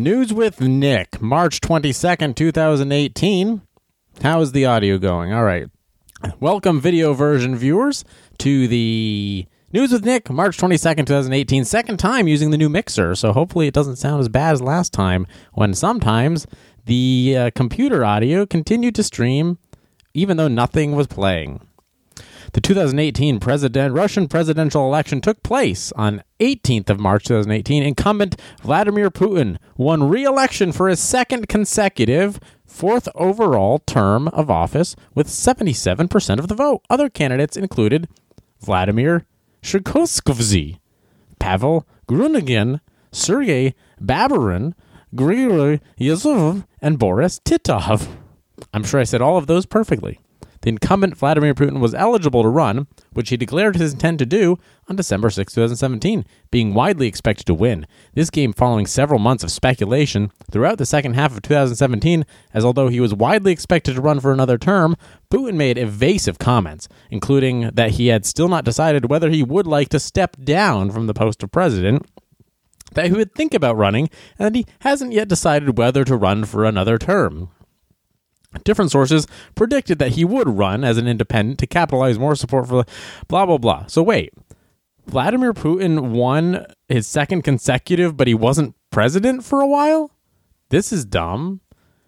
News with Nick, March 22nd, 2018. How is the audio going? All right. Welcome, video version viewers, to the News with Nick, March 22nd, 2018. Second time using the new mixer, so hopefully it doesn't sound as bad as last time, when sometimes the computer audio continued to stream even though nothing was playing. The 2018 Russian presidential election took place on 18th of March 2018. Incumbent Vladimir Putin won re-election for his second consecutive, fourth overall term of office with 77% of the vote. Other candidates included Vladimir Shukovsky, Pavel Grunigin, Sergei Baburin, Grigory Yezhov, and Boris Titov. I'm sure I said all of those perfectly. The incumbent Vladimir Putin was eligible to run, which he declared his intent to do on December 6, 2017, being widely expected to win. This came following several months of speculation throughout the second half of 2017, as although he was widely expected to run for another term, Putin made evasive comments, including that he had still not decided whether he would like to step down from the post of president, that he would think about running, and that he hasn't yet decided whether to run for another term. Different sources predicted that he would run as an independent to capitalize more support for blah, blah, blah. So wait, Vladimir Putin won his second consecutive, but he wasn't president for a while? This is dumb.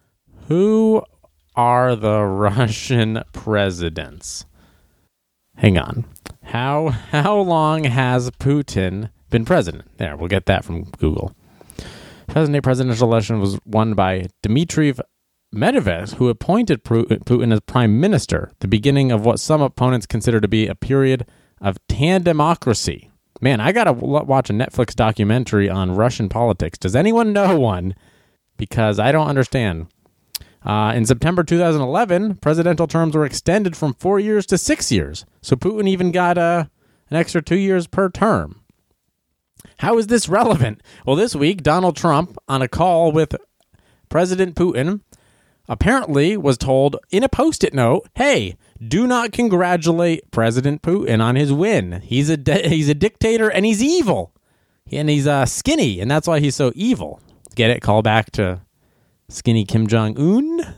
Who are the Russian presidents? Hang on. How long has Putin been president? There, we'll get that from Google. Presidential election was won by Dmitry Medvedev, who appointed Putin as prime minister, the beginning of what some opponents consider to be a period of tandemocracy. Man, I gotta watch a Netflix documentary on Russian politics. Does anyone know one? Because I don't understand. In September 2011, presidential terms were extended from 4 years to 6 years, so Putin even got an extra 2 years per term. How is this relevant? Well, this week, Donald Trump, on a call with President Putin, apparently was told in a Post-it note, hey, do not congratulate President Putin on his win. He's a dictator and he's evil. And he's skinny, and that's why he's so evil. Get it? Call back to skinny Kim Jong-un.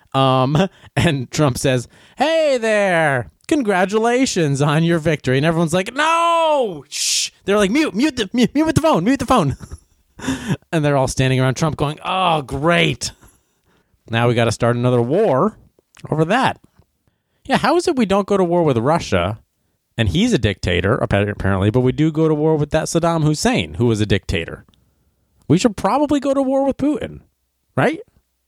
And Trump says, hey there, congratulations on your victory. And everyone's like, no! Shh! They're like, mute the phone. And they're all standing around Trump going, oh, great. Now we got to start another war over that. Yeah, how is it we don't go to war with Russia, and he's a dictator, apparently, but we do go to war with that Saddam Hussein, who was a dictator? We should probably go to war with Putin, right?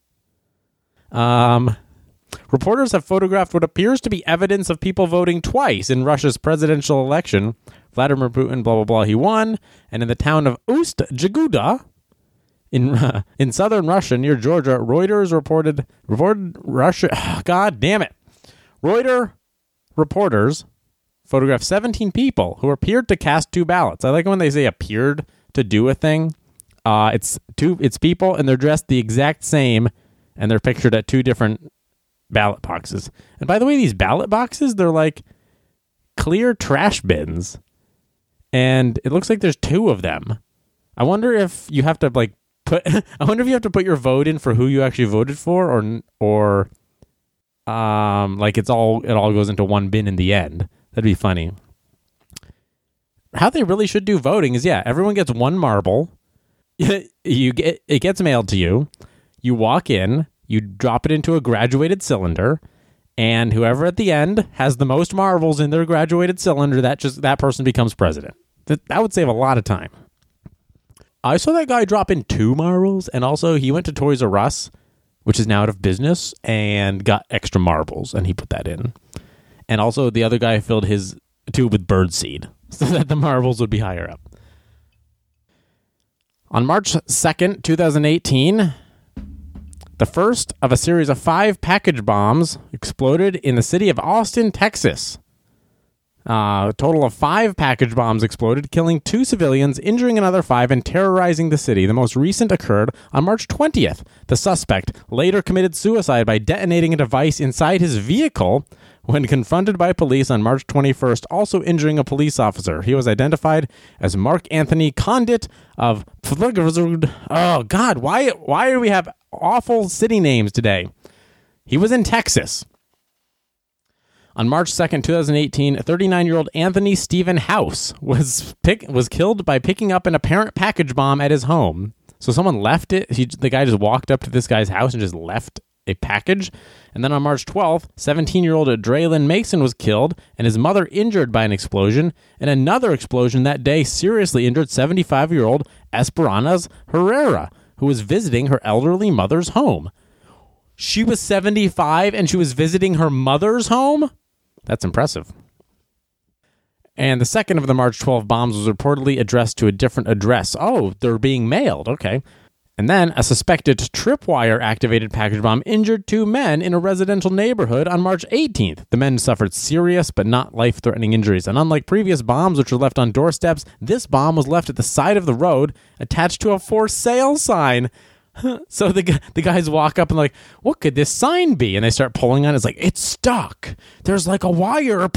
Reporters have photographed what appears to be evidence of people voting twice in Russia's presidential election. Vladimir Putin, blah, blah, blah, he won. And in the town of Ust-Jaguda, in southern Russia near Georgia, Reuters reported Russia. God damn it! Reporters photographed 17 people who appeared to cast two ballots. I like when they say appeared to do a thing. It's people and they're dressed the exact same, and they're pictured at two different ballot boxes. And by the way, these ballot boxes, they're like clear trash bins, and it looks like there's two of them. I wonder if you have to put your vote in for who you actually voted for, or like it all goes into one bin in the end. That'd be funny. How they really should do voting is, everyone gets one marble. It gets mailed to you. You walk in, you drop it into a graduated cylinder, and whoever at the end has the most marbles in their graduated cylinder, that person becomes president. That would save a lot of time. I saw that guy drop in 2 marbles, and also he went to Toys R Us, which is now out of business, and got extra marbles, and he put that in. And also the other guy filled his tube with birdseed so that the marbles would be higher up. On March 2nd, 2018, the first of a series of 5 package bombs exploded in the city of Austin, Texas. A total of 5 package bombs exploded, killing 2 civilians, injuring another 5, and terrorizing the city. The most recent occurred on March 20th. The suspect later committed suicide by detonating a device inside his vehicle when confronted by police on March 21st, also injuring a police officer. He was identified as Mark Anthony Condit of... Oh, God, why do we have awful city names today? He was in Texas. On March 2nd, 2018, 39-year-old Anthony Stephen House was killed by picking up an apparent package bomb at his home. So someone left it. The guy just walked up to this guy's house and just left a package. And then on March 12th, 17-year-old Draylon Mason was killed and his mother injured by an explosion. And another explosion that day seriously injured 75-year-old Esperanza Herrera, who was visiting her elderly mother's home. She was 75 and she was visiting her mother's home? That's impressive. And the second of the March 12 bombs was reportedly addressed to a different address. Oh, they're being mailed. Okay. And then a suspected tripwire-activated package bomb injured 2 men in a residential neighborhood on March 18th. The men suffered serious but not life-threatening injuries. And unlike previous bombs, which were left on doorsteps, this bomb was left at the side of the road attached to a for sale sign. So the guys walk up and like, what could this sign be? And they start pulling on it. It's like, it's stuck. There's like a wire.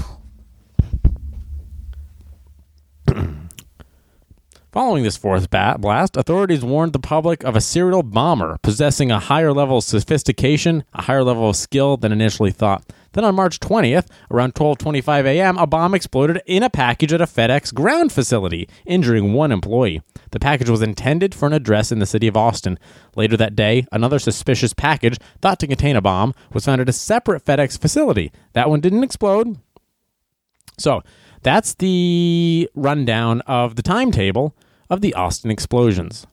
Following this fourth blast, authorities warned the public of a serial bomber possessing a higher level of sophistication, a higher level of skill than initially thought. Then on March 20th, around 12:25 a.m., a bomb exploded in a package at a FedEx ground facility, injuring 1 employee. The package was intended for an address in the city of Austin. Later that day, another suspicious package, thought to contain a bomb, was found at a separate FedEx facility. That one didn't explode. So, that's the rundown of the timetable of the Austin explosions.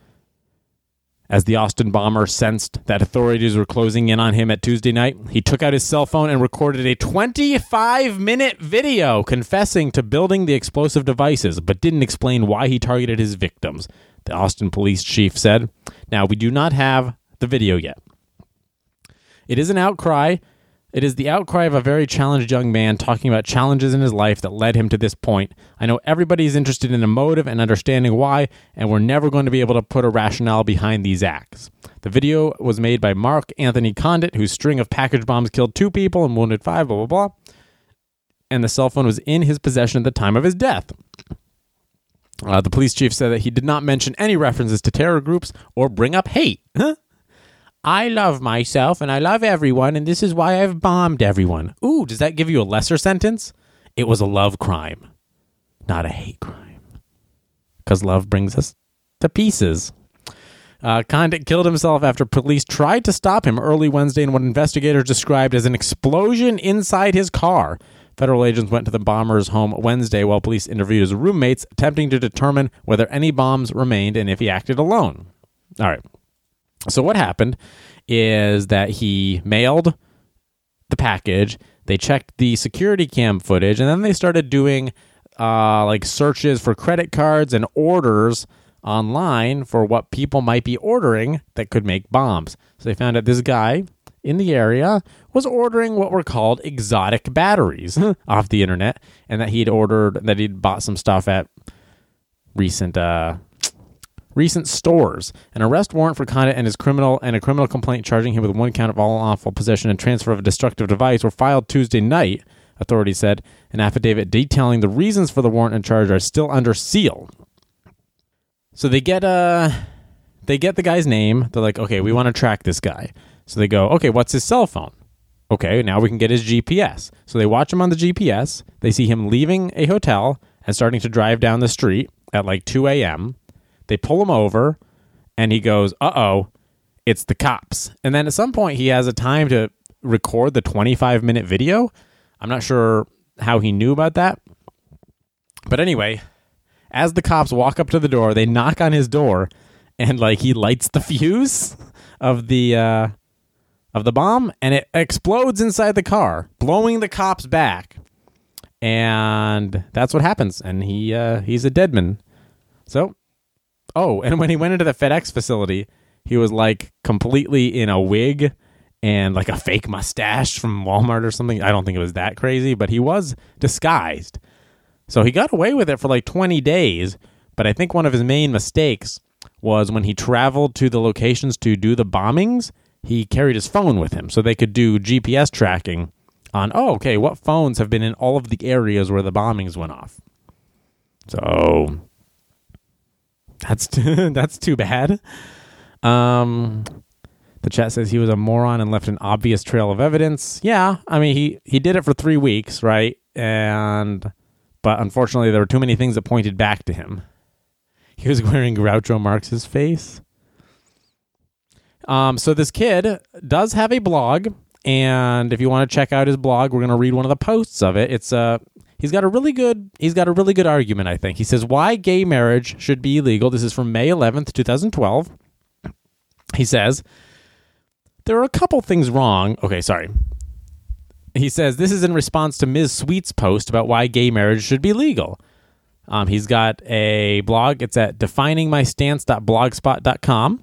As the Austin bomber sensed that authorities were closing in on him at Tuesday night, he took out his cell phone and recorded a 25-minute video confessing to building the explosive devices, but didn't explain why he targeted his victims, the Austin police chief said. Now, we do not have the video yet. It is an outcry. It is the outcry of a very challenged young man talking about challenges in his life that led him to this point. I know everybody is interested in a motive and understanding why, and we're never going to be able to put a rationale behind these acts. The video was made by Mark Anthony Condit, whose string of package bombs killed 2 people and wounded 5, blah, blah, blah. And the cell phone was in his possession at the time of his death. The police chief said that he did not mention any references to terror groups or bring up hate. I love myself and I love everyone, and this is why I've bombed everyone. Ooh, does that give you a lesser sentence? It was a love crime, not a hate crime. Because love brings us to pieces. Condit killed himself after police tried to stop him early Wednesday in what investigators described as an explosion inside his car. Federal agents went to the bomber's home Wednesday while police interviewed his roommates, attempting to determine whether any bombs remained and if he acted alone. All right. So what happened is that he mailed the package, they checked the security cam footage, and then they started doing like searches for credit cards and orders online for what people might be ordering that could make bombs. So they found out this guy in the area was ordering what were called exotic batteries off the internet, and that he'd bought some stuff at recent stores. An arrest warrant for Condit and a criminal complaint charging him with 1 count of unlawful possession and transfer of a destructive device were filed Tuesday night, authorities said. An affidavit detailing the reasons for the warrant and charge are still under seal. So they get the guy's name. They're like, okay, we want to track this guy. So they go, okay, what's his cell phone? Okay, now we can get his GPS. So they watch him on the GPS. They see him leaving a hotel and starting to drive down the street at like 2 a.m., They pull him over, and he goes, uh-oh, it's the cops. And then at some point, he has a time to record the 25-minute video. I'm not sure how he knew about that. But anyway, as the cops walk up to the door, they knock on his door, and like he lights the fuse of the bomb, and it explodes inside the car, blowing the cops back. And that's what happens. And he's a dead man. So... Oh, and when he went into the FedEx facility, he was like completely in a wig and like a fake mustache from Walmart or something. I don't think it was that crazy, but he was disguised. So he got away with it for like 20 days. But I think one of his main mistakes was when he traveled to the locations to do the bombings, he carried his phone with him so they could do GPS tracking on, what phones have been in all of the areas where the bombings went off. So that's too bad. The chat says he was a moron and left an obvious trail of evidence. Yeah, I mean, he did it for 3 weeks, right? But unfortunately, there were too many things that pointed back to him. He was wearing Groucho Marx's face. So this kid does have a blog, and if you want to check out his blog, we're going to read one of the posts of it. It's he's got a really good argument, I think. He says why gay marriage should be illegal. This is from May 11th, 2012. He says there are a couple things wrong. Okay, sorry. He says this is in response to Ms. Sweet's post about why gay marriage should be legal. He's got a blog. It's at definingmystance.blogspot.com.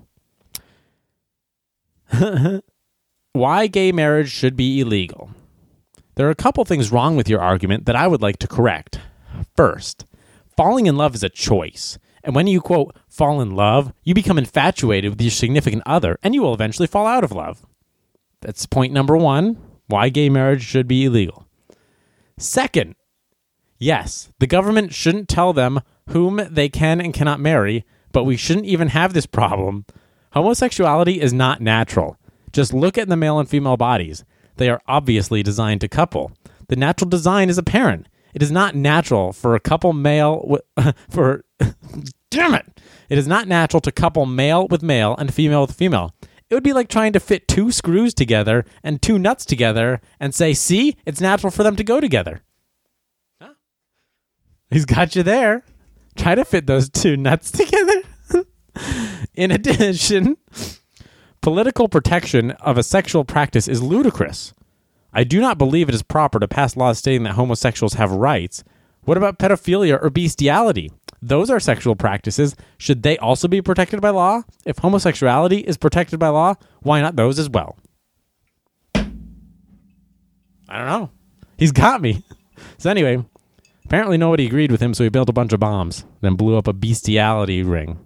Why gay marriage should be illegal. There are a couple things wrong with your argument that I would like to correct. First, falling in love is a choice. And when you, quote, fall in love, you become infatuated with your significant other, and you will eventually fall out of love. That's point number one, why gay marriage should be illegal. Second, yes, the government shouldn't tell them whom they can and cannot marry, but we shouldn't even have this problem. Homosexuality is not natural. Just look at the male and female bodies. They are obviously designed to couple. The natural design is apparent. It is not natural for a couple male damn it! It is not natural to couple male with male and female with female. It would be like trying to fit 2 screws together and 2 nuts together and say, see, it's natural for them to go together. Huh? He's got you there. Try to fit those 2 nuts together. In addition, political protection of a sexual practice is ludicrous. I do not believe it is proper to pass laws stating that homosexuals have rights. What about pedophilia or bestiality? Those are sexual practices. Should they also be protected by law? If homosexuality is protected by law, why not those as well? I don't know. He's got me. So anyway, apparently nobody agreed with him, so he built a bunch of bombs, then blew up a bestiality ring.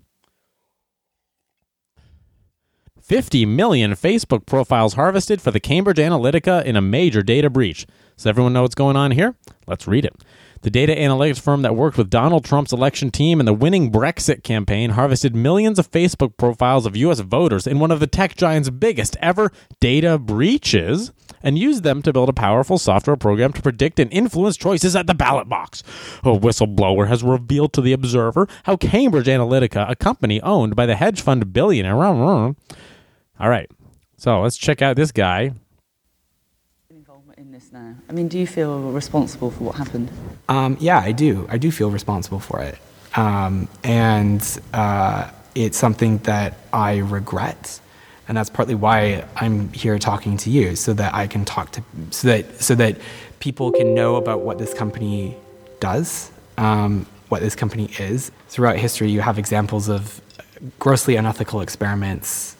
50 million Facebook profiles harvested for the Cambridge Analytica in a major data breach. Does everyone know what's going on here? Let's read it. The data analytics firm that worked with Donald Trump's election team in the winning Brexit campaign harvested millions of Facebook profiles of U.S. voters in one of the tech giant's biggest ever data breaches and used them to build a powerful software program to predict and influence choices at the ballot box. A whistleblower has revealed to The Observer how Cambridge Analytica, a company owned by the hedge fund billionaire... All right, so let's check out this guy. Involvement in this now. I mean, do you feel responsible for what happened? Yeah, I do. I do feel responsible for it. It's something that I regret. And that's partly why I'm here talking to you, so that I can talk to, so that people can know about what this company does, what this company is. Throughout history, you have examples of grossly unethical experiments.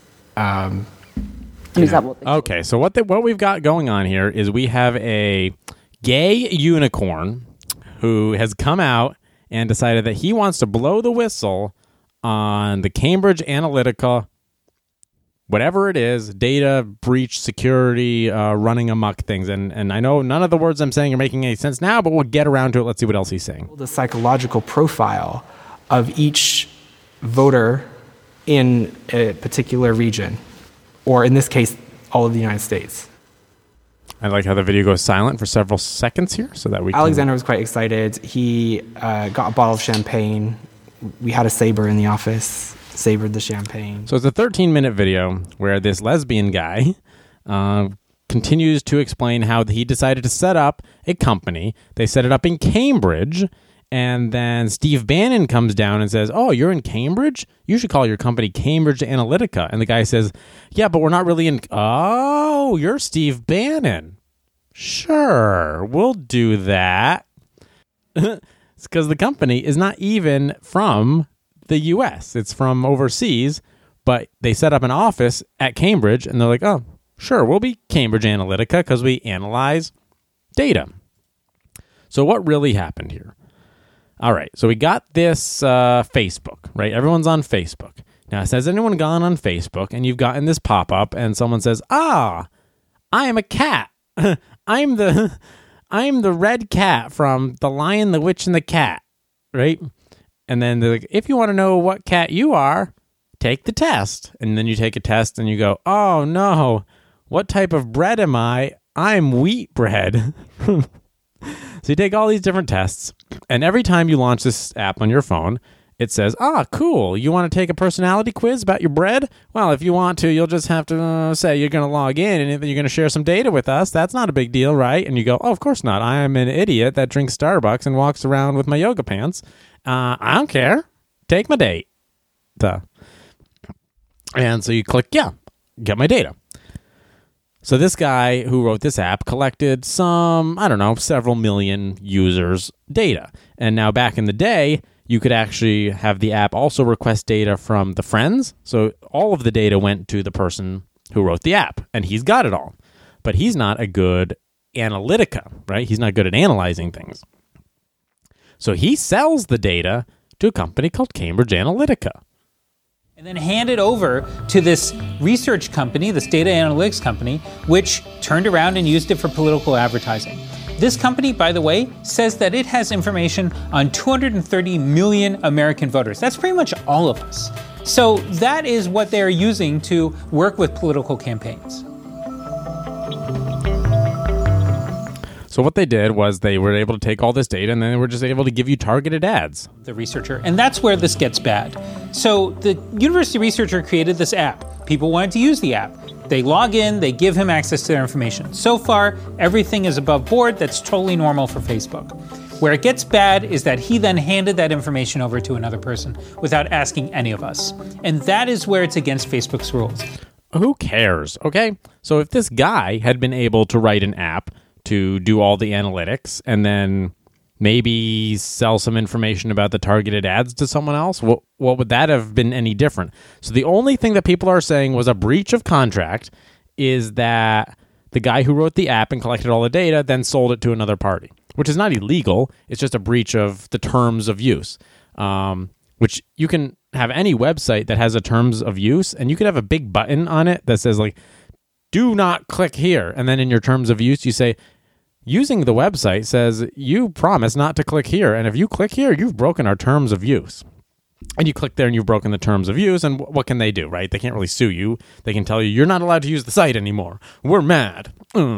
Okay, so what we've got going on here is we have a gay unicorn who has come out and decided that he wants to blow the whistle on the Cambridge Analytica, whatever it is, data breach, security, running amok things. And I know none of the words I'm saying are making any sense now, but we'll get around to it. Let's see what else he's saying. The psychological profile of each voter in a particular region, or in this case, all of the United States. I like how the video goes silent for several seconds here, so that we Alexander was quite excited. He got a bottle of champagne. We had a saber in the office, sabered the champagne. So it's a 13-minute video where this lesbian guy continues to explain how he decided to set up a company. They set it up in Cambridge, and then Steve Bannon comes down and says, oh, you're in Cambridge? You should call your company Cambridge Analytica. And the guy says, yeah, but we're not really in... Oh, you're Steve Bannon. Sure, we'll do that. It's because the company is not even from the U.S. It's from overseas, but they set up an office at Cambridge, and they're like, oh, sure, we'll be Cambridge Analytica because we analyze data. So what really happened here? All right, so we got this Facebook, right? Everyone's on Facebook. Now, has anyone gone on Facebook and you've gotten this pop-up and someone says, I am a cat. I'm the red cat from The Lion, the Witch, and the Cat, right? And then they're like, if you want to know what cat you are, take the test. And then you take a test and you go, oh no, what type of bread am I? I'm wheat bread. So you take all these different tests, and every time you launch this app on your phone, it says, cool, you want to take a personality quiz about your bread? Well, if you want to, you'll just have to say you're going to log in and you're going to share some data with us. That's not a big deal, right? And you go, of course not. I am an idiot that drinks Starbucks and walks around with my yoga pants. I don't care. Take my date. Duh. And so you click, get my data. So this guy who wrote this app collected several million users' data. And now back in the day, you could actually have the app also request data from the friends. So all of the data went to the person who wrote the app, and he's got it all. But he's not a good analytica, right? He's not good at analyzing things. So he sells the data to a company called Cambridge Analytica. And then hand it over to this research company, this data analytics company, which turned around and used it for political advertising. This company, by the way, says that it has information on 230 million American voters. That's pretty much all of us. So that is what they're using to work with political campaigns. So what they did was they were able to take all this data and then they were just able to give you targeted ads. The researcher. And that's where this gets bad. So the university researcher created this app. People wanted to use the app. They log in, they give him access to their information. So far, everything is above board. That's totally normal for Facebook. Where it gets bad is that he then handed that information over to another person without asking any of us. And that is where it's against Facebook's rules. Who cares, okay? So if this guy had been able to write an app to do all the analytics and then maybe sell some information about the targeted ads to someone else, what would that have been any different? So the only thing that people are saying was a breach of contract is that the guy who wrote the app and collected all the data then sold it to another party, which is not illegal. It's just a breach of the terms of use, which you can have any website that has a terms of use, and you could have a big button on it that says, like, do not click here. And then in your terms of use, you say, using the website says you promise not to click here. And if you click here, you've broken our terms of use. And you click there and you've broken the terms of use. And what can they do, right? They can't really sue you. They can tell you, you're not allowed to use the site anymore. We're mad.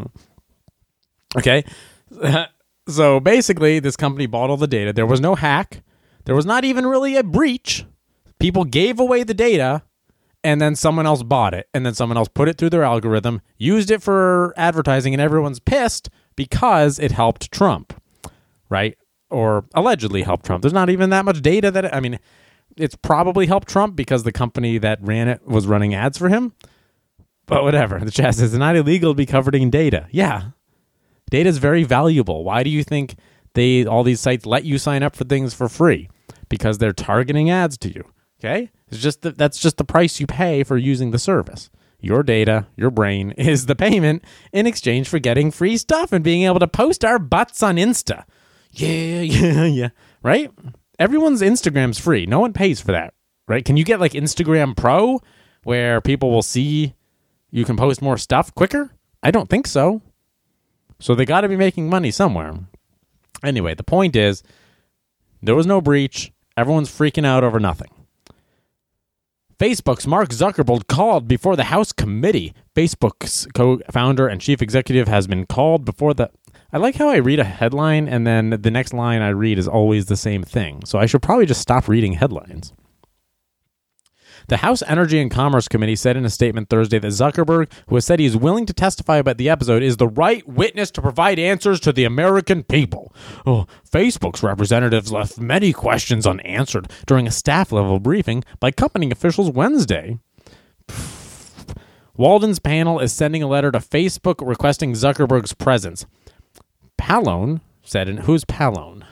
Okay. So basically, this company bought all the data. There was no hack. There was not even really a breach. People gave away the data. And then someone else bought it, and then someone else put it through their algorithm, used it for advertising, and everyone's pissed because it helped Trump, right? Or allegedly helped Trump. There's not even that much data it's probably helped Trump because the company that ran it was running ads for him. But whatever. The chat says it's not illegal to be covered in data. Yeah. Data is very valuable. Why do you think all these sites let you sign up for things for free? Because they're targeting ads to you. Okay? It's just that's just the price you pay for using the service. Your data, your brain, is the payment in exchange for getting free stuff and being able to post our butts on Insta. Yeah. Right? Everyone's Instagram's free. No one pays for that. Right? Can you get like Instagram Pro where people will see you can post more stuff quicker? I don't think so. So they got to be making money somewhere. Anyway, the point is there was no breach. Everyone's freaking out over nothing. Facebook's Mark Zuckerberg called before the House committee. Facebook's co-founder and chief executive has been called before the... I like how I read a headline and then the next line I read is always the same thing. So I should probably just stop reading headlines. The House Energy and Commerce Committee said in a statement Thursday that Zuckerberg, who has said he is willing to testify about the episode, is the right witness to provide answers to the American people. Facebook's representatives left many questions unanswered during a staff-level briefing by company officials Wednesday. Walden's panel is sending a letter to Facebook requesting Zuckerberg's presence. Pallone said, who's Pallone?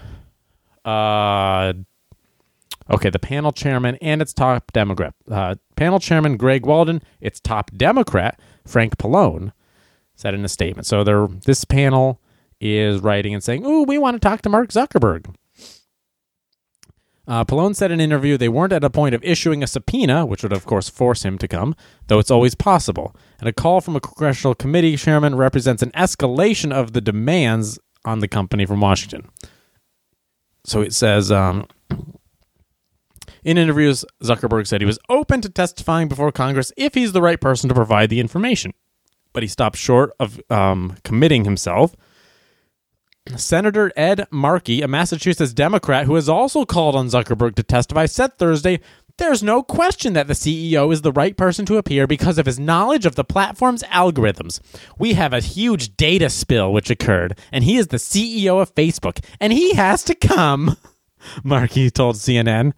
Okay, the panel chairman and its top Democrat. Panel chairman Greg Walden, its top Democrat, Frank Pallone, said in a statement. So this panel is writing and saying, we want to talk to Mark Zuckerberg. Pallone said in an interview they weren't at a point of issuing a subpoena, which would, of course, force him to come, though it's always possible. And a call from a congressional committee chairman represents an escalation of the demands on the company from Washington. So it says, in interviews, Zuckerberg said he was open to testifying before Congress if he's the right person to provide the information. But he stopped short of committing himself. Senator Ed Markey, a Massachusetts Democrat who has also called on Zuckerberg to testify, said Thursday, "There's no question that the CEO is the right person to appear because of his knowledge of the platform's algorithms. We have a huge data spill which occurred, and he is the CEO of Facebook, and he has to come," Markey told CNN.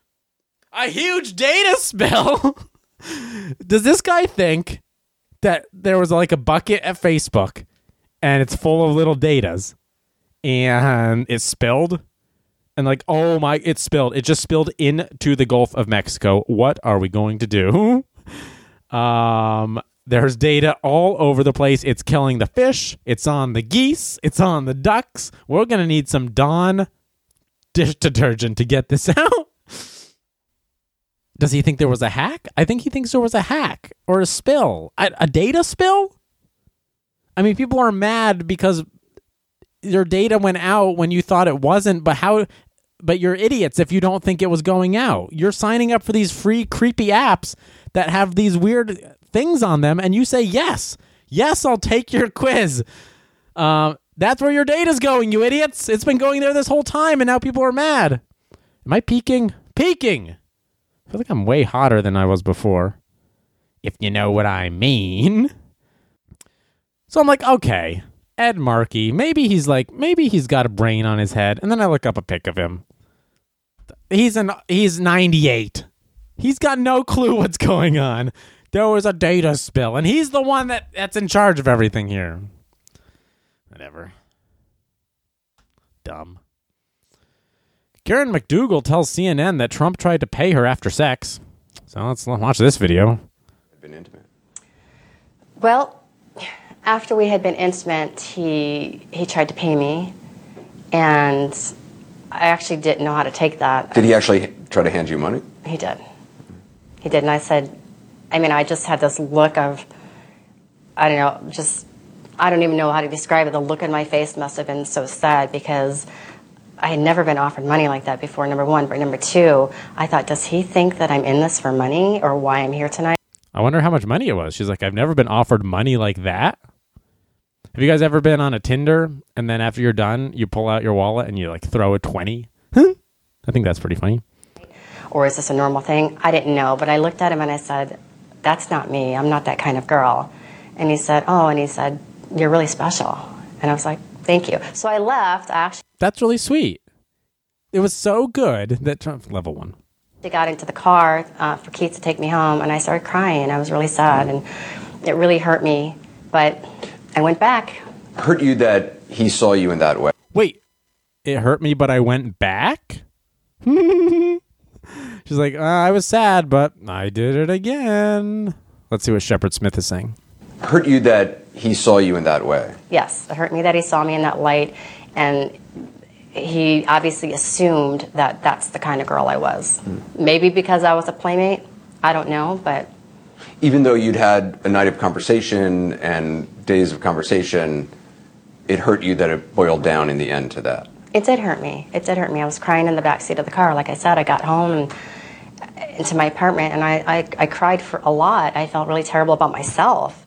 A huge data spill? Does this guy think that there was like a bucket at Facebook and it's full of little datas and it spilled? And like, oh my, it spilled. It just spilled into the Gulf of Mexico. What are we going to do? There's data all over the place. It's killing the fish. It's on the geese. It's on the ducks. We're going to need some Dawn dish detergent to get this out. Does he think there was a hack? I think he thinks there was a hack or a spill. A data spill? I mean, people are mad because your data went out when you thought it wasn't, but you're idiots if you don't think it was going out. You're signing up for these free, creepy apps that have these weird things on them, and you say, yes, I'll take your quiz. That's where your data's going, you idiots. It's been going there this whole time, and now people are mad. Am I peaking? Peaking! I feel like I'm way hotter than I was before, if you know what I mean. So I'm like, okay, Ed Markey, maybe he's got a brain on his head. And then I look up a pic of him. He's 98. He's got no clue what's going on. There was a data spill, and he's the one that's in charge of everything here. Whatever. Dumb. Karen McDougal tells CNN that Trump tried to pay her after sex. So let's watch this video. Been intimate. Well, after we had been intimate, he tried to pay me, and I actually didn't know how to take that. Did he actually try to hand you money? He did. He did, and I said, I just had this look of, I don't even know how to describe it. The look on my face must have been so sad because I had never been offered money like that before, number one. But number two, I thought, does he think that I'm in this for money or why I'm here tonight? I wonder how much money it was. She's like, I've never been offered money like that. Have you guys ever been on a Tinder and then after you're done, you pull out your wallet and you like throw a 20? I think that's pretty funny. Or is this a normal thing? I didn't know, but I looked at him and I said, that's not me. I'm not that kind of girl. And he said, you're really special. And I was like, thank you. So I left. That's really sweet. It was so good that Trump, level one. I got into the car for Keith to take me home, and I started crying. I was really sad, and it really hurt me. But I went back. Hurt you that he saw you in that way? Wait, it hurt me, but I went back? She's like, I was sad, but I did it again. Let's see what Shepard Smith is saying. Hurt you that he saw you in that way? Yes, it hurt me that he saw me in that light, and he obviously assumed that that's the kind of girl I was. Maybe because I was a playmate, I don't know, but... Even though you'd had a night of conversation and days of conversation, it hurt you that it boiled down in the end to that? It did hurt me. It did hurt me. I was crying in the backseat of the car. Like I said, I got home and into my apartment, and I cried for a lot. I felt really terrible about myself.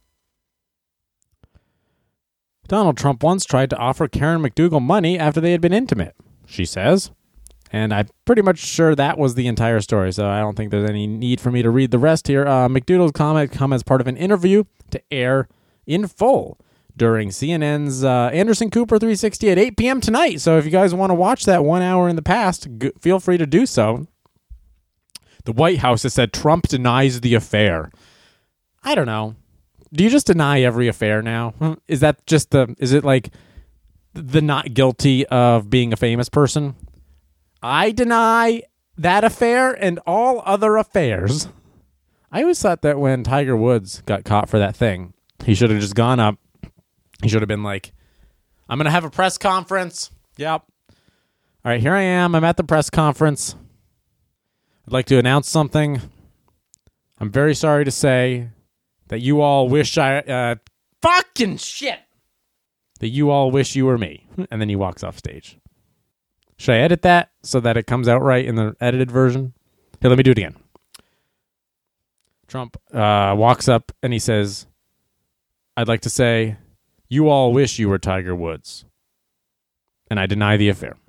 Donald Trump once tried to offer Karen McDougal money after they had been intimate, she says. And I'm pretty much sure that was the entire story, so I don't think there's any need for me to read the rest here. McDougal's comment come as part of an interview to air in full during CNN's Anderson Cooper 360 at 8 p.m. tonight. So if you guys want to watch that 1 hour in the past, feel free to do so. The White House has said Trump denies the affair. I don't know. Do you just deny every affair now? Is that just is it like the not guilty of being a famous person? I deny that affair and all other affairs. I always thought that when Tiger Woods got caught for that thing, he should have just gone up. He should have been like, I'm going to have a press conference. Yep. All right, here I am. I'm at the press conference. I'd like to announce something. I'm very sorry to say that you all wish fucking shit! That you all wish you were me. And then he walks off stage. Should I edit that so that it comes out right in the edited version? Here, let me do it again. Trump walks up and he says, I'd like to say, you all wish you were Tiger Woods. And I deny the affair.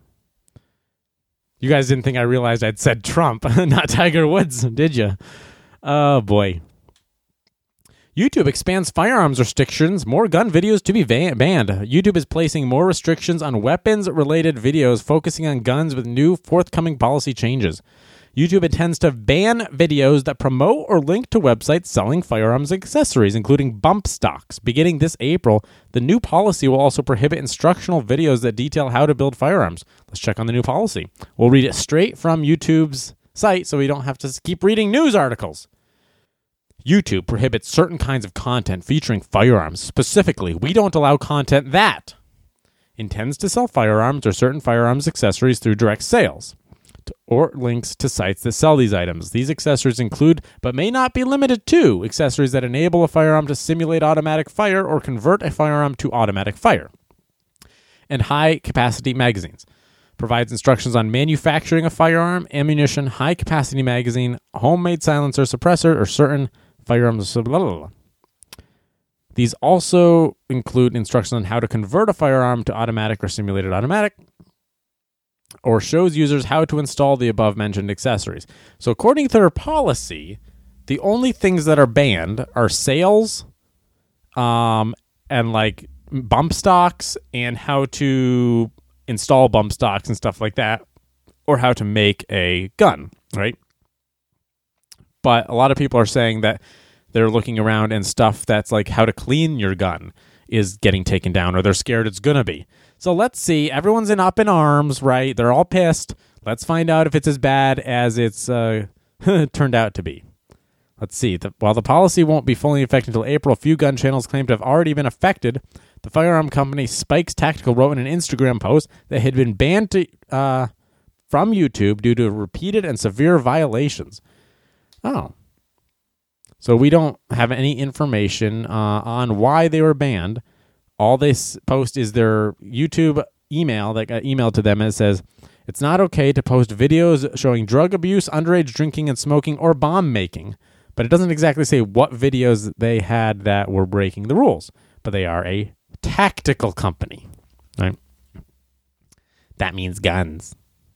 You guys didn't think I realized I'd said Trump, not Tiger Woods, did you? Oh, boy. YouTube expands firearms restrictions, more gun videos to be banned. YouTube is placing more restrictions on weapons-related videos, focusing on guns with new forthcoming policy changes. YouTube intends to ban videos that promote or link to websites selling firearms accessories, including bump stocks. Beginning this April, the new policy will also prohibit instructional videos that detail how to build firearms. Let's check on the new policy. We'll read it straight from YouTube's site so we don't have to keep reading news articles. YouTube prohibits certain kinds of content featuring firearms. Specifically, we don't allow content that intends to sell firearms or certain firearms accessories through direct sales or links to sites that sell these items. These accessories include, but may not be limited to, accessories that enable a firearm to simulate automatic fire or convert a firearm to automatic fire. And high-capacity magazines. Provides instructions on manufacturing a firearm, ammunition, high-capacity magazine, homemade silencer, suppressor, or certain firearms. Blah, blah, blah. These also include instructions on how to convert a firearm to automatic or simulated automatic, or shows users how to install the above-mentioned accessories. So according to their policy, the only things that are banned are sales and like bump stocks and how to install bump stocks and stuff like that, or how to make a gun, right? But a lot of people are saying that they're looking around and stuff that's like how to clean your gun is getting taken down, or they're scared it's going to be. So let's see. Everyone's up in arms, right? They're all pissed. Let's find out if it's as bad as it's turned out to be. Let's see. While the policy won't be fully effective until April, a few gun channels claim to have already been affected. The firearm company Spikes Tactical wrote in an Instagram post that had been banned from YouTube due to repeated and severe violations. Oh. So we don't have any information on why they were banned. All they post is their YouTube email that got emailed to them, and it says, it's not okay to post videos showing drug abuse, underage drinking and smoking, or bomb making. But it doesn't exactly say what videos they had that were breaking the rules. But they are a tactical company, right? That means guns.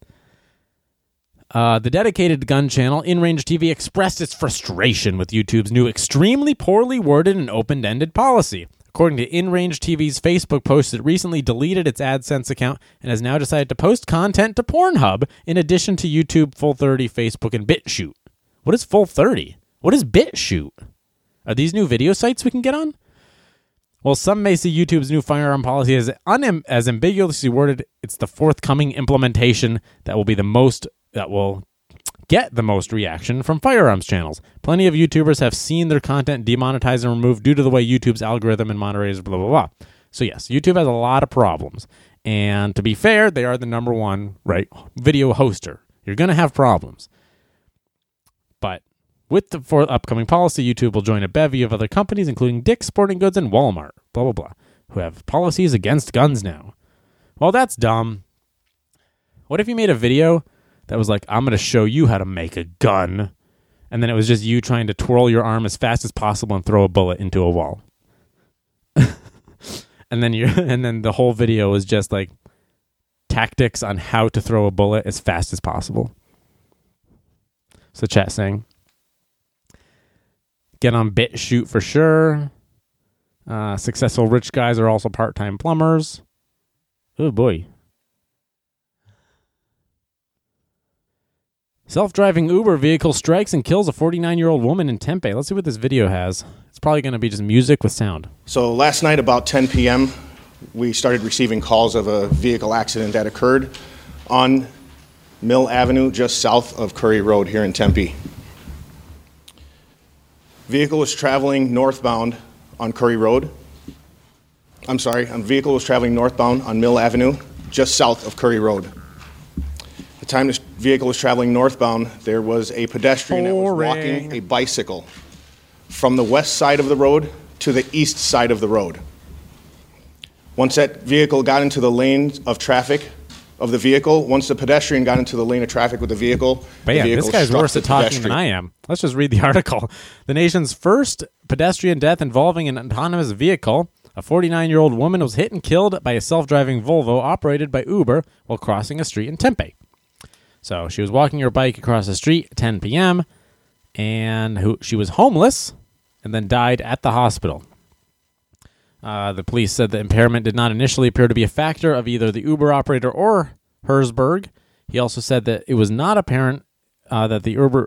The dedicated gun channel, InRange TV, expressed its frustration with YouTube's new extremely poorly worded and open-ended policy. According to InRange TV's Facebook post, it recently deleted its AdSense account and has now decided to post content to Pornhub in addition to YouTube, Full30, Facebook, and BitChute. What is Full30? What is BitChute? Are these new video sites we can get on? Well, some may see YouTube's new firearm policy as ambiguously worded. It's the forthcoming implementation that will get the most reaction from firearms channels. Plenty of YouTubers have seen their content demonetized and removed due to the way YouTube's algorithm and moderators, blah, blah, blah. So yes, YouTube has a lot of problems. And to be fair, they are the number one, right, video hoster. You're going to have problems. But with the upcoming policy, YouTube will join a bevy of other companies, including Dick's Sporting Goods and Walmart, blah, blah, blah, who have policies against guns now. Well, that's dumb. What if you made a video that was like, I'm going to show you how to make a gun, and then it was just you trying to twirl your arm as fast as possible and throw a bullet into a wall? and then the whole video was just like tactics on how to throw a bullet as fast as possible. So chat saying, get on BitChute for sure. Successful rich guys are also part-time plumbers. Oh boy. Self-driving Uber vehicle strikes and kills a 49-year-old woman in Tempe. Let's see what this video has. It's probably going to be just music with sound. So last night about 10 p.m., we started receiving calls of a vehicle accident that occurred on Mill Avenue, just south of Curry Road here in Tempe. Vehicle was traveling northbound on Curry Road. Vehicle was traveling northbound on Mill Avenue, just south of Curry Road. time this vehicle was traveling northbound, there was a pedestrian that was walking Boring. a bicycle from the west side of the road to the east side of the road. Once that vehicle got into the lane of traffic of the vehicle, once the pedestrian got into the lane of traffic with the vehicle, But the yeah, vehicle this guy's struck worse the at talking pedestrian. than I am. Let's just read the article. The nation's first pedestrian death involving an autonomous vehicle. A 49-year-old woman was hit and killed by a self-driving Volvo operated by Uber while crossing a street in Tempe. So she was walking her bike across the street at 10 p.m., and she was homeless and then died at the hospital. The police said the impairment did not initially appear to be a factor of either the Uber operator or Herzberg. He also said that it was not apparent that the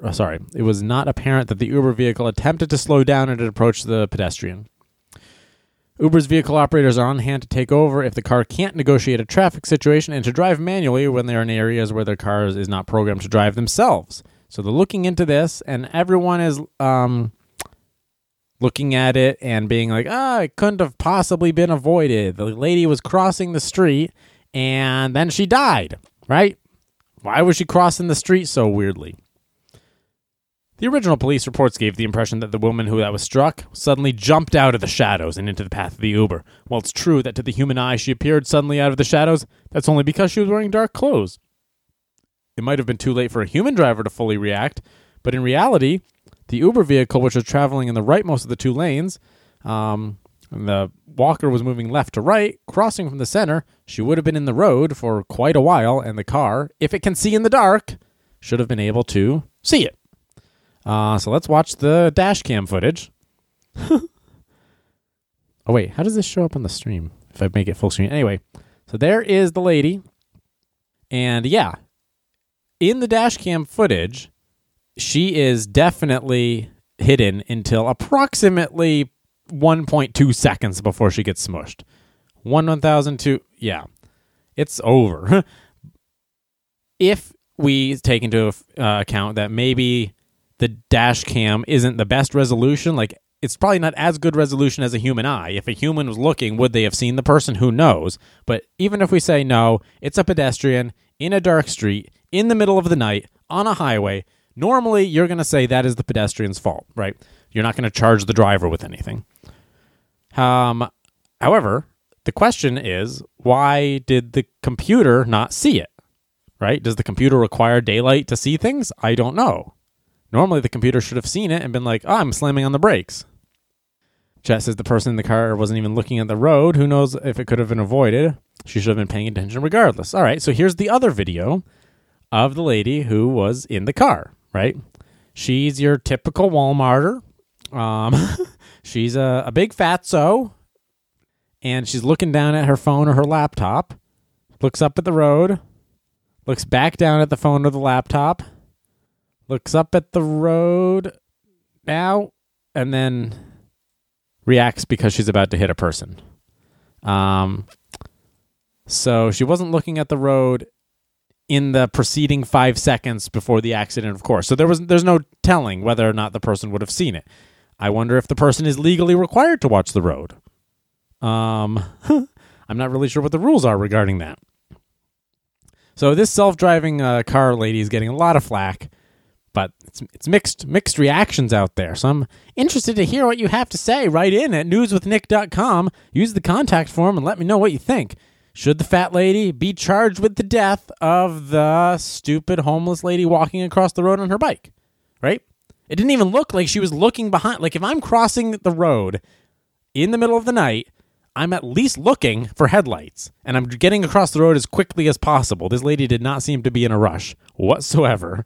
Uber vehicle attempted to slow down and approach the pedestrian. Uber's vehicle operators are on hand to take over if the car can't negotiate a traffic situation and to drive manually when they're in areas where their car is not programmed to drive themselves. So they're looking into this, and everyone is looking at it and being like, it couldn't have possibly been avoided. The lady was crossing the street, and then she died, right? Why was she crossing the street so weirdly? The original police reports gave the impression that the woman that was struck suddenly jumped out of the shadows and into the path of the Uber. While it's true that to the human eye she appeared suddenly out of the shadows, that's only because she was wearing dark clothes. It might have been too late for a human driver to fully react, but in reality, the Uber vehicle, which was traveling in the rightmost of the two lanes, and the walker was moving left to right, crossing from the center, she would have been in the road for quite a while, and the car, if it can see in the dark, should have been able to see it. So let's watch the dash cam footage. Oh, wait. How does this show up on the stream if I make it full screen? Anyway, so there is the lady. And yeah, in the dash cam footage, she is definitely hidden until approximately 1.2 seconds before she gets smushed. 1,002. Yeah, it's over. If we take into account that maybe the dash cam isn't the best resolution, like it's probably not as good resolution as a human eye. If a human was looking, would they have seen the person? Who knows? But even if we say no, it's a pedestrian in a dark street in the middle of the night on a highway, normally you're going to say that is the pedestrian's fault, right? You're not going to charge the driver with anything. However, the question is, why did the computer not see it, right? Does the computer require daylight to see things? I don't know. Normally, the computer should have seen it and been like, I'm slamming on the brakes. Chat says the person in the car wasn't even looking at the road. Who knows if it could have been avoided? She should have been paying attention regardless. All right, so here's the other video of the lady who was in the car, right? She's your typical Walmarter. She's a big fatso, and she's looking down at her phone or her laptop, looks up at the road, looks back down at the phone or the laptop, looks up at the road now, and then reacts because she's about to hit a person. So she wasn't looking at the road in the preceding 5 seconds before the accident, of course. So there's no telling whether or not the person would have seen it. I wonder if the person is legally required to watch the road. I'm not really sure what the rules are regarding that. So this self-driving car lady is getting a lot of flack. But it's mixed reactions out there. So I'm interested to hear what you have to say. Write in at newswithnick.com. Use the contact form and let me know what you think. Should the fat lady be charged with the death of the stupid homeless lady walking across the road on her bike? Right? It didn't even look like she was looking behind. Like if I'm crossing the road in the middle of the night, I'm at least looking for headlights. And I'm getting across the road as quickly as possible. This lady did not seem to be in a rush whatsoever.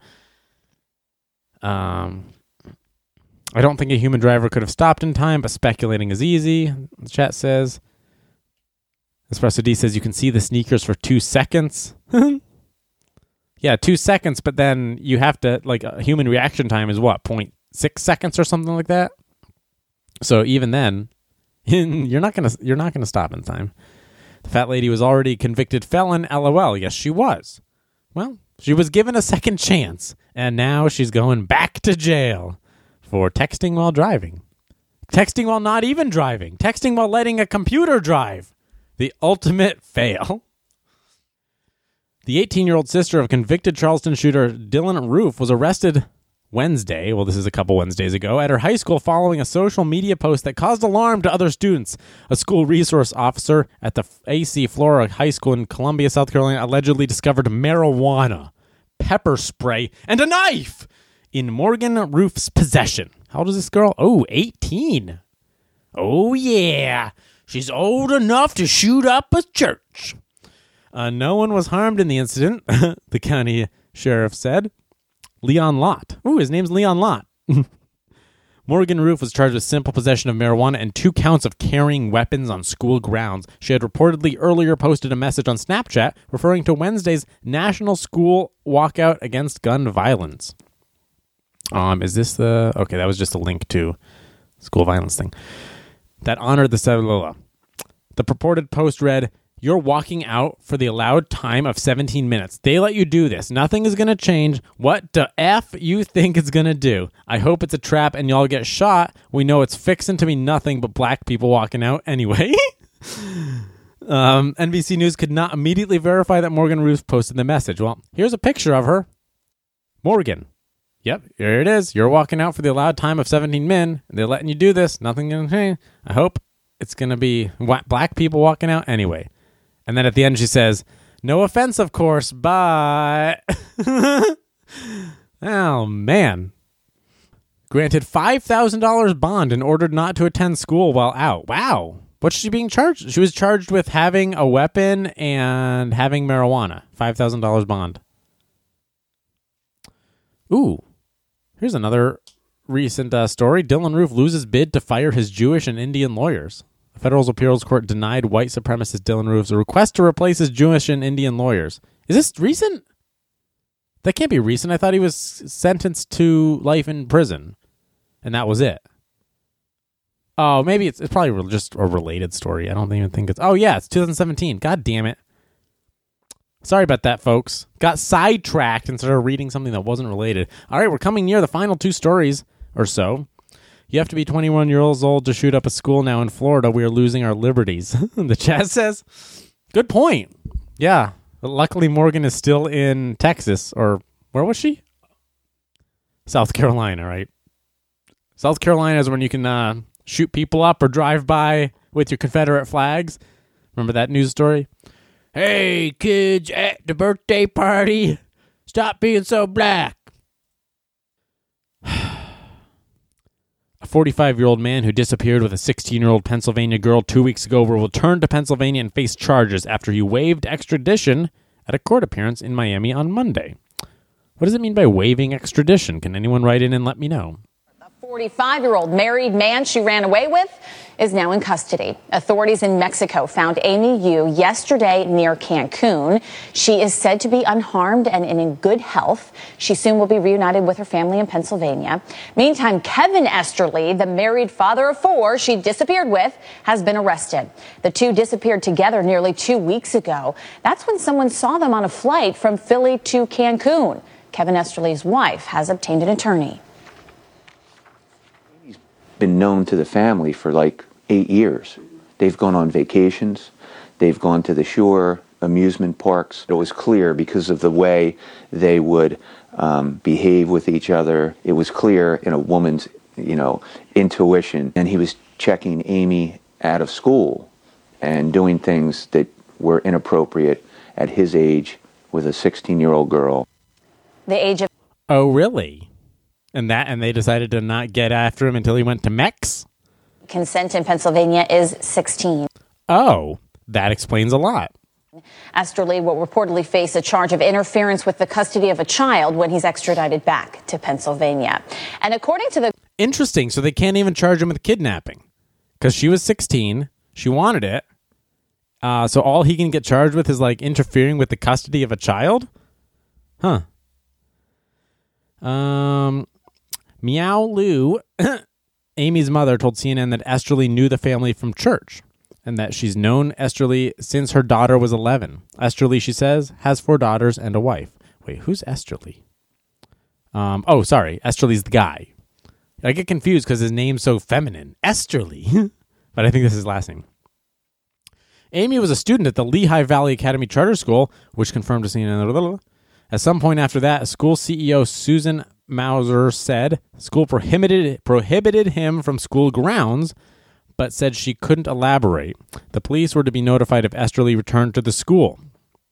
I don't think a human driver could have stopped in time, but speculating is easy, the chat says. Espresso D says you can see the sneakers for 2 seconds. Yeah, 2 seconds, but then you have to, like, a human reaction time is what, 0.6 seconds or something like that? So even then, you're not gonna stop in time. The fat lady was already a convicted felon, LOL. Yes, she was. Well, she was given a second chance, and now she's going back to jail for texting while driving. Texting while not even driving. Texting while letting a computer drive. The ultimate fail. The 18-year-old sister of convicted Charleston shooter Dylan Roof was arrested Wednesday, well, this is a couple Wednesdays ago, at her high school following a social media post that caused alarm to other students. A school resource officer at the AC Flora High School in Columbia, South Carolina, allegedly discovered marijuana, pepper spray, and a knife in Morgan Roof's possession. How old is this girl? Oh, 18. Oh, yeah. She's old enough to shoot up a church. No one was harmed in the incident, the county sheriff said. Leon Lott. Ooh, his name's Leon Lott. Morgan Roof was charged with simple possession of marijuana and 2 counts of carrying weapons on school grounds. She had reportedly earlier posted a message on Snapchat referring to Wednesday's National School Walkout Against Gun Violence. Is this the... Okay, that was just a link to school violence thing. That honored the Cellular. The purported post read, "You're walking out for the allowed time of 17 minutes. They let you do this. Nothing is going to change. What the F you think it's going to do? I hope it's a trap and y'all get shot. We know it's fixing to be nothing but black people walking out anyway." NBC News could not immediately verify that Morgan Roof posted the message. Well, here's a picture of her. Morgan. Yep, here it is. You're walking out for the allowed time of 17 min. They're letting you do this. Nothing going to change. I hope it's going to be black people walking out anyway. And then at the end she says, "No offense, of course, but..." Oh, man. Granted $5,000 bond and ordered not to attend school while out. Wow. What's she being charged? She was charged with having a weapon and having marijuana. $5,000 bond. Ooh. Here's another recent story. Dylan Roof loses bid to fire his Jewish and Indian lawyers. The Federal Appeals Court denied white supremacist Dylan Roof's request to replace his Jewish and Indian lawyers. Is this recent? That can't be recent. I thought he was sentenced to life in prison, and that was it. Oh, maybe it's probably just a related story. I don't even think it's... Oh, yeah, it's 2017. God damn it. Sorry about that, folks. Got sidetracked and started reading something that wasn't related. All right, we're coming near the final 2 stories or so. You have to be 21 years old to shoot up a school now in Florida. We are losing our liberties. The chat says, good point. Yeah. But luckily, Morgan is still in Texas. Or where was she? South Carolina, right? South Carolina is when you can shoot people up or drive by with your Confederate flags. Remember that news story? "Hey, kids at the birthday party, stop being so black." A 45-year-old man who disappeared with a 16-year-old Pennsylvania girl 2 weeks ago will return to Pennsylvania and face charges after he waived extradition at a court appearance in Miami on Monday. What does it mean by waiving extradition? Can anyone write in and let me know? 45-year-old married man she ran away with is now in custody. Authorities in Mexico found Amy Yu yesterday near Cancun. She is said to be unharmed and in good health. She soon will be reunited with her family in Pennsylvania. Meantime, Kevin Esterly, the married father of 4 she disappeared with, has been arrested. The two disappeared together nearly 2 weeks ago. That's when someone saw them on a flight from Philly to Cancun. Kevin Esterly's wife has obtained an attorney. Been known to the family for like 8 years. They've gone on vacations. They've gone to the shore, amusement parks. It was clear because of the way they would behave with each other. It was clear in a woman's, intuition. And he was checking Amy out of school and doing things that were inappropriate at his age with a 16-year-old girl. The age of... Oh, really? And they decided to not get after him until he went to Mex? Consent in Pennsylvania is 16. Oh, that explains a lot. Esterly will reportedly face a charge of interference with the custody of a child when he's extradited back to Pennsylvania. And according to the... Interesting. So they can't even charge him with kidnapping because she was 16. She wanted it. So all he can get charged with is like interfering with the custody of a child? Huh. Meow Lou, Amy's mother, told CNN that Esterly knew the family from church and that she's known Esterly since her daughter was 11. Esterly, she says, has 4 daughters and a wife. Wait, who's Esterly? Sorry. Esterly's the guy. I get confused because his name's so feminine. Esterly. But I think this is his last name. Amy was a student at the Lehigh Valley Academy Charter School, which confirmed to CNN. At some point after that, school CEO Susan Mauser said school prohibited him from school grounds, but said she couldn't elaborate. The police were to be notified if Esterly returned to the school.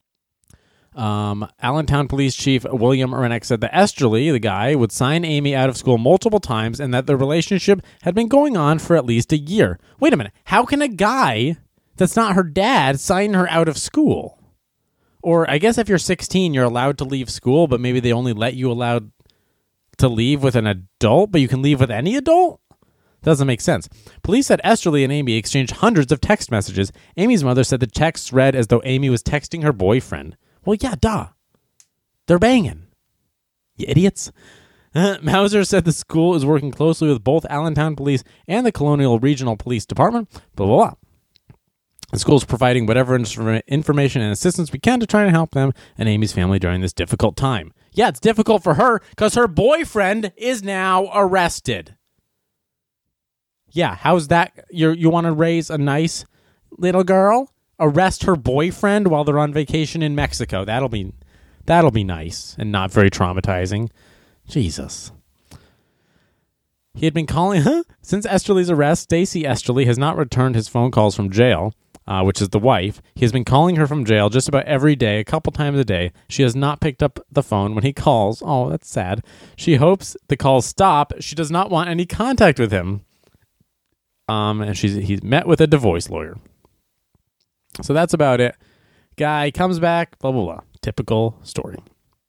Allentown Police Chief William Rennick said that Esterly, the guy, would sign Amy out of school multiple times and that the relationship had been going on for at least a year. Wait a minute. How can a guy that's not her dad sign her out of school? Or I guess if you're 16, you're allowed to leave school, but maybe they only let you allowed to leave with an adult, but you can leave with any adult? Doesn't make sense. Police said Esterly and Amy exchanged hundreds of text messages. Amy's mother said the texts read as though Amy was texting her boyfriend. Well, yeah, duh. They're banging. You idiots. Mauser said the school is working closely with both Allentown Police and the Colonial Regional Police Department. Blah, blah, blah. The school is providing whatever information and assistance we can to try and help them and Amy's family during this difficult time. Yeah, it's difficult for her because her boyfriend is now arrested. Yeah, how's that? You want to raise a nice little girl? Arrest her boyfriend while they're on vacation in Mexico. That'll be nice and not very traumatizing. Jesus. He had been calling since Esterly's arrest. Stacey Esterly has not returned his phone calls from jail, which is the wife. He has been calling her from jail just about every day, a couple times a day. She has not picked up the phone when he calls. Oh, that's sad. She hopes the calls stop. She does not want any contact with him. And he's met with a divorce lawyer. So that's about it. Guy comes back, blah, blah, blah. Typical story.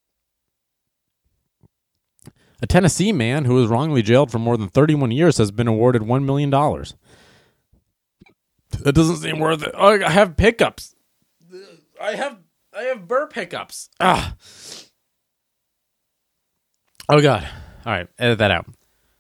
A Tennessee man who was wrongly jailed for more than 31 years has been awarded $1 million. That doesn't seem worth it. Oh, I have pickups. I have burp hiccups. Ah. Oh, God. All right, edit that out.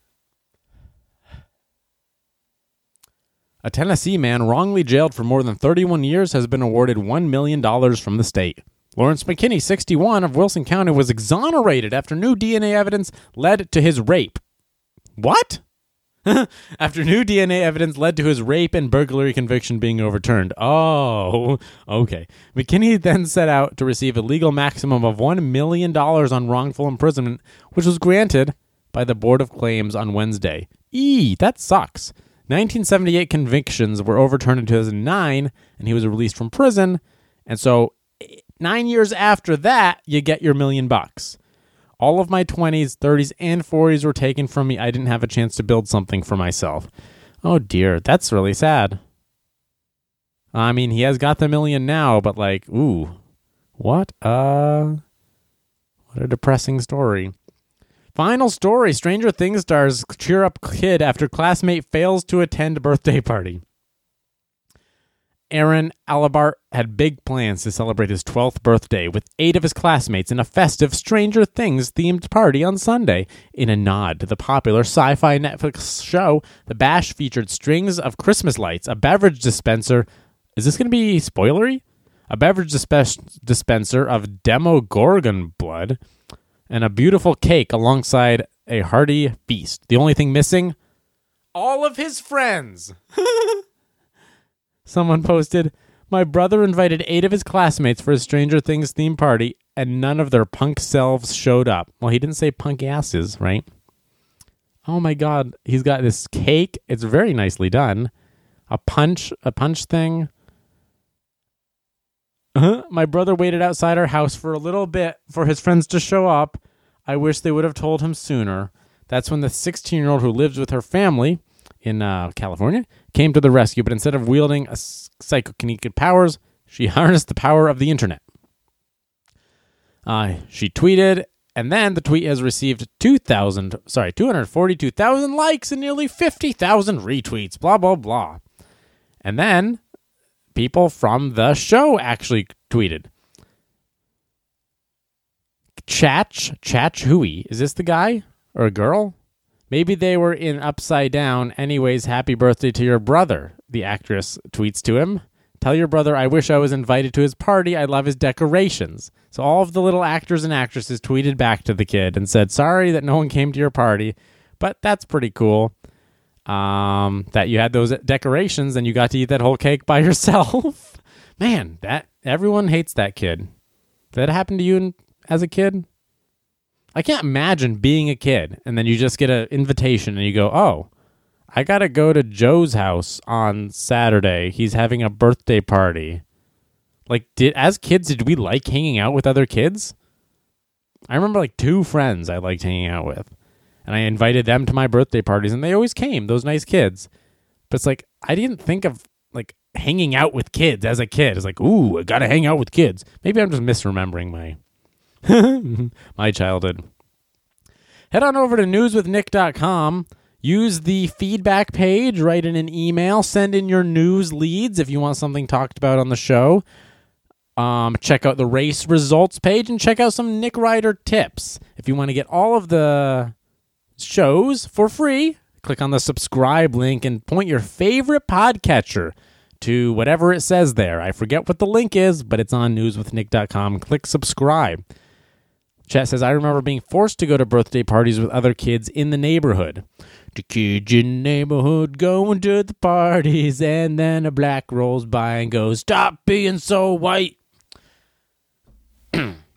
A Tennessee man wrongly jailed for more than 31 years has been awarded $1 million from the state. Lawrence McKinney, 61, of Wilson County, was exonerated after new DNA evidence led to his rape. What? After new DNA evidence led to his rape and burglary conviction being overturned. Oh, okay. McKinney then set out to receive a legal maximum of $1 million on wrongful imprisonment, which was granted by the Board of Claims on Wednesday. That sucks. 1978 convictions were overturned in 2009, and he was released from prison. And so 9 years after that, you get your $1 million. All of my 20s, 30s, and 40s were taken from me. I didn't have a chance to build something for myself. Oh, dear. That's really sad. I mean, he has got the $1 million now, but like, ooh, what a depressing story. Final story. Stranger Things stars cheer up kid after classmate fails to attend birthday party. Aaron Alabart had big plans to celebrate his 12th birthday with 8 of his classmates in a festive Stranger Things themed party on Sunday. In a nod to the popular sci-fi Netflix show, the bash featured strings of Christmas lights, a beverage dispenser. Is this going to be spoilery? A beverage dispenser of Demogorgon blood, and a beautiful cake alongside a hearty feast. The only thing missing? All of his friends. Someone posted, my brother invited 8 of his classmates for a Stranger Things theme party, and none of their punk selves showed up. Well, he didn't say punk asses, right? Oh my God. He's got this cake. It's very nicely done. A punch thing. My brother waited outside our house for a little bit for his friends to show up. I wish they would have told him sooner. That's when the 16-year-old who lives with her family in California came to the rescue, but instead of wielding psychokinetic powers, she harnessed the power of the internet. She tweeted, and then the tweet has received 242,000 likes and nearly 50,000 retweets, blah, blah, blah. And then people from the show actually tweeted. Chach Hui. Is this the guy or a girl? Maybe they were in Upside Down. Anyways, happy birthday to your brother, the actress tweets to him. Tell your brother I wish I was invited to his party. I love his decorations. So all of the little actors and actresses tweeted back to the kid and said, sorry that no one came to your party, but that's pretty cool. That you had those decorations and you got to eat that whole cake by yourself. Man, everyone hates that kid. Did that happen to you as a kid? I can't imagine being a kid and then you just get an invitation and you go, oh, I got to go to Joe's house on Saturday. He's having a birthday party. Like, as kids, did we like hanging out with other kids? I remember like 2 friends I liked hanging out with. And I invited them to my birthday parties and they always came, those nice kids. But it's like, I didn't think of like hanging out with kids as a kid. It's like, ooh, I got to hang out with kids. Maybe I'm just misremembering my childhood. Head on over to newswithnick.com. Use the feedback page, write in an email, send in your news leads if you want something talked about on the show. Check out the race results page and check out some Nick Ryder tips. If you want to get all of the shows for free, click on the subscribe link and point your favorite podcatcher to whatever it says there. I forget what the link is, but it's on newswithnick.com. Click subscribe. Chat says, I remember being forced to go to birthday parties with other kids in the neighborhood. The kids in the neighborhood going to the parties, and then a black rolls by and goes, stop being so white.